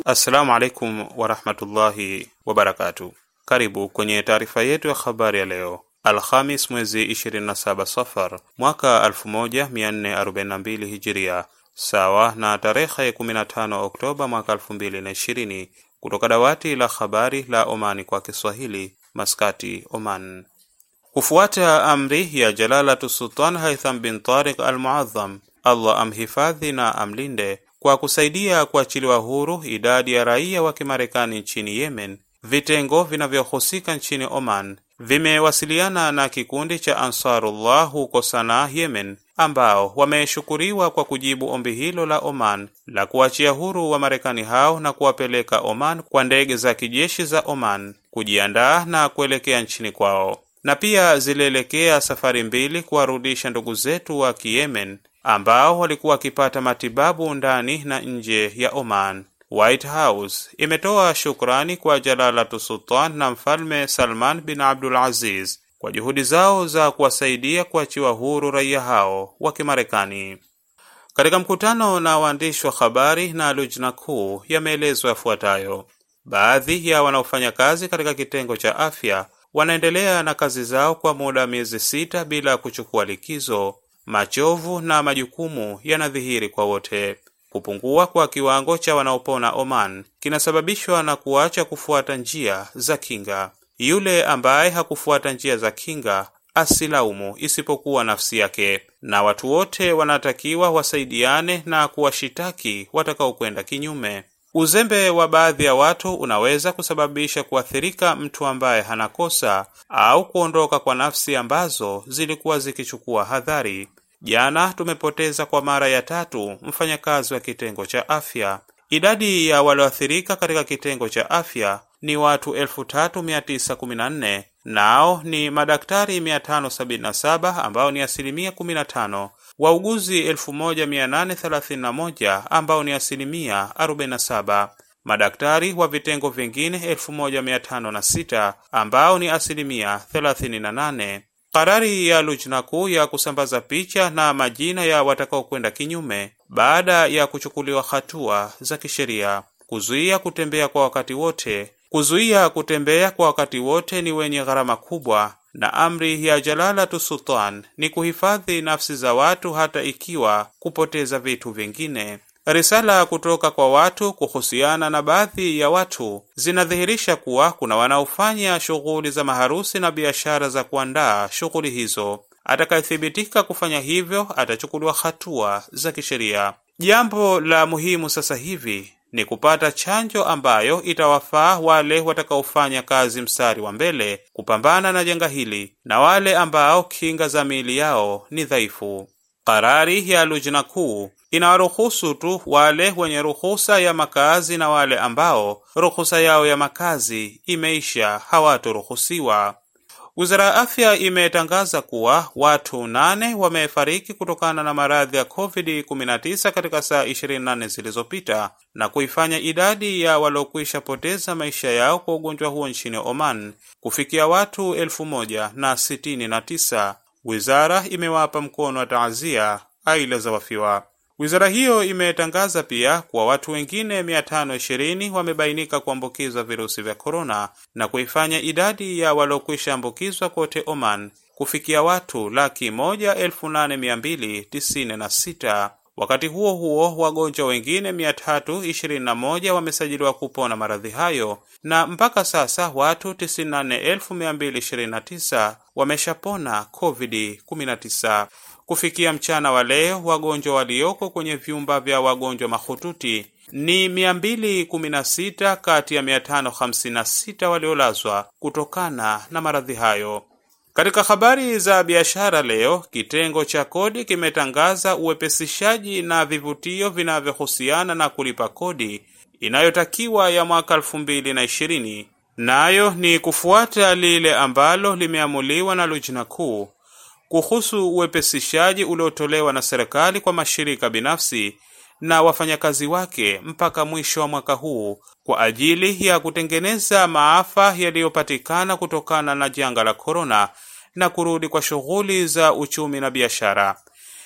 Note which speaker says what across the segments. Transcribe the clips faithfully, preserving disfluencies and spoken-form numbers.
Speaker 1: Assalamu alaikum warahmatullahi wabarakatuh. Karibu kwenye taarifa yetu ya habari ya leo, Alhamis mwezi ishirini na saba Safar mwaka elfu moja mia nne arobaini na mbili Hijiria, sawa na tarehe kumi na tano Oktoba mwaka elfu mbili na ishirini, kutoka dawati la habari la Omani kwa Kiswahili, Maskati, Oman. Kufuata amri ya Jalalatu Sultan Haitham bin Tariq al-Muazzam, Allah amhifadhi na amlinde, kwa kusaidia kuachiliwa huru idadi ya raia wa Kimarekani nchini Yemen, vitengo vinavyohusika nchini Oman vimewasiliana na kikundi cha Ansarullah huko Sanaa, Yemen, ambao wameshukuriwa kwa kujibu ombi hilo la Oman la kuachia huru wa Marekani hao na kuwapeleka Oman kwa ndege za kijeshi za Oman kujiandaa na kuelekea nchini kwao, na pia zilielekea safari mbili kuwarudisha ndugu zetu wa Kiyemen ambao walikuwa wakipata matibabu ndani na nje ya Oman. White House imetoa shukrani kwa Jalalatu Sultan na Mfalme Salman bin Abdul Aziz kwa juhudi zao za kuwasaidia kuachiwa huru raia hao wa Kimarekani. Katika mkutano na waandishi wa habari na lujna kuu, yameelezwa yafuatayo: baadhi ya wanaofanya kazi katika kitengo cha afya wanaendelea na kazi zao kwa muda wa miezi sita bila kuchukua likizo. Machovu na majukumu yanadhihiri kwa wote. Kupungua kwa kiwango cha wanaopona Oman kinasababishwa na kuacha kufuata njia za kinga. Yule ambaye hakufuata njia za kinga asilaumu isipokuwa nafsi yake, na watu wote wanatakiwa wasaidiane na kuwashitaki watakaokwenda kinyume. Uzembe wa baadhi ya watu unaweza kusababisha kuathirika mtu ambaye hana kosa au kuondoka kwa nafsi ambazo zilikuwa zikichukua hadhari. Jana tumepoteza kwa mara ya tatu mfanyakazi wa kitengo cha afya. Idadi ya walioathirika katika kitengo cha afya ni watu elfu tatu mia tisa kumi na nne, nao ni madaktari mia tano sabini na saba ambao ni asilimia kumi na tano, wauguzi elfu moja mia nane thelathini na moja ambao ni asilimia arobaini na saba, madaktari wa vitengo vingine elfu moja mia tano na sita ambao ni asilimia thelathini na nane. Karari ya lujna kuu ya kusambaza picha na majina ya watakao kwenda kinyume baada ya kuchukuliwa hatua za kisheria. Kuzuia kutembea kwa wakati wote. Kuzuia kutembea kwa wakati wote ni wenye gharama kubwa, na amri ya Jalalatu Sultan ni kuhifadhi nafsi za watu hata ikiwa kupoteza vitu vingine. Risala kutoka kwa watu kuhusiana na baadhi ya watu zinadhihirisha kuwa kuna wanaofanya shughuli za maharusi na biashara za kuandaa shughuli hizo. Atakayethibitika kufanya hivyo atachukuliwa hatua za kisheria. Jambo la muhimu sasa hivi ni kupata chanjo ambayo itawafaa wale watakaofanya kazi mstari wa mbele kupambana na janga hili na wale ambao kinga za miili yao ni dhaifu. Karari ya lujna kuu inawaruhusu tu wale wenye ruhusa ya makazi, na wale ambao ruhusa yao ya makazi imeisha hawatoruhusiwa. Wizara ya Afya imetangaza kuwa watu nane wamefariki kutokana na maradhi ya covid kumi na tisa katika saa ishirini na nne zilizopita, na kuifanya idadi ya waliokwisha poteza maisha yao kwa ugonjwa huo nchini Oman kufikia watu elfu moja na sitini na tisa. Wizara imewapa mkono wa taazia aila za wafiwa. Wizara hiyo imetangaza pia kuwa watu wengine mia tano ishirini wamebainika kuambukizwa virusi vya korona, na kuifanya idadi ya waliokwisha ambukizwa kote Oman kufikia watu laki moja elfu nane mia mbili tisini na sita. Wakati huo huo, wagonjwa wengine mia tatu ishirini na moja wamesajiliwa kupona maradhi hayo, na mpaka sasa watu tisini na nne elfu mia mbili ishirini na tisa wameshapona covid kumi na tisa. Kufikia mchana wa leo, wagonjwa walioko kwenye vyumba vya wagonjwa mahututi ni mia mbili kumi na sita kati ya mia tano hamsini na sita waliolazwa kutokana na maradhi hayo. Katika habari za biashara leo, kitengo cha kodi kimetangaza uwepesishaji na vivutio vinavyohusiana na kulipa kodi inayotakiwa ya mwaka elfu mbili na ishirini, nayo ni kufuata lile ambalo limeamuliwa na lujna kuu kuhusu uwepesishaji uliotolewa na serikali kwa mashirika binafsi na wafanyakazi wake mpaka mwisho wa mwaka huu kwa ajili ya kutengeneza maafa yaliyopatikana kutokana na janga la korona na kurudi kwa shughuli za uchumi na biashara.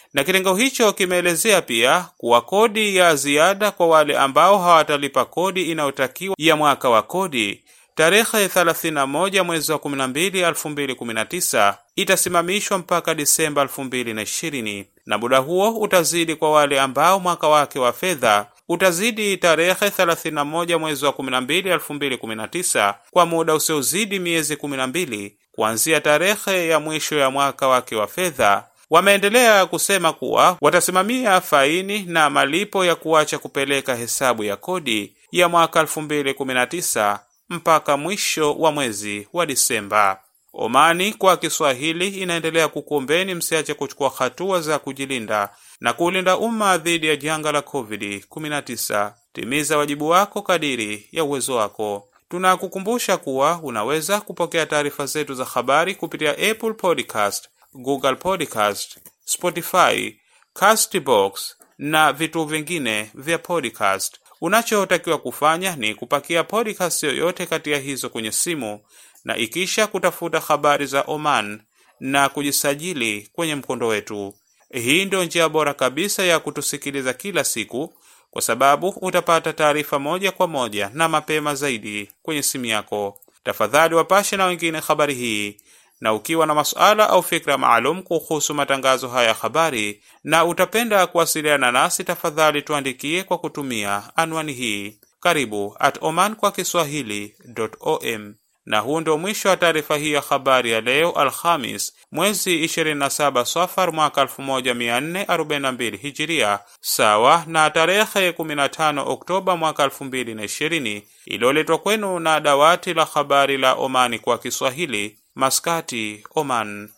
Speaker 1: Na kitengo hicho kimeelezea pia kuwa kodi ya ziada kwa wale ambao hawatalipa kodi inayotakiwa ya mwaka wa kodi tarehe thelathini na moja mwezi wa kumi na mbili elfu mbili kumi na tisa itasimamishwa mpaka Disemba elfu mbili ishirini, na muda huo utazidi kwa wale ambao mwaka wake wa fedha utazidi tarehe thelathini na moja mwezi wa kumi na mbili elfu mbili kumi na tisa kwa muda usiozidi miezi kumi na mbili kuanzia tarehe ya mwisho ya mwaka wake wa fedha. Wameendelea kusema kuwa watasimamia faini na malipo ya kuacha kupeleka hesabu ya kodi ya mwaka elfu mbili kumi na tisa mpaka mwisho wa mwezi wa Disemba. Omani kwa Kiswahili inaendelea kukuombeni msiache kuchukua hatua za kujilinda na kulinda umma dhidi ya janga la covid kumi na tisa. Timiza wajibu wako kadiri ya uwezo wako. Tunakukumbusha kuwa unaweza kupokea taarifa zetu za habari kupitia Apple Podcast, Google Podcast, Spotify, Castbox na vitu vingine vya podcast. Unachotakiwa kufanya ni kupakia podcast yoyote kati ya hizo kwenye simu na ikisha kutafuta habari za Oman na kujisajili kwenye mkondo wetu. Hii ndio njia bora kabisa ya kutusikiliza kila siku, kwa sababu utapata taarifa moja kwa moja na mapema zaidi kwenye simu yako. Tafadhali wapashe na wengine habari hii, na ukiwa na masuala au fikra maalum kuhusu matangazo haya habari na utapenda kuwasiliana nasi, tafadhali tuandikie kwa kutumia anwani hii karibu at oman kwa kiswahili dot com. Na huu ndio mwisho wa taarifa hii ya habari ya leo Alhamis mwezi ishirini na saba Safar mwaka elfu moja mia nne arobaini na mbili Hijiria, sawa na tarehe kumi na tano Oktoba mwaka elfu mbili ishirini, iliyoletwa kwenu na dawati la habari la Omani kwa Kiswahili, Maskati, Oman.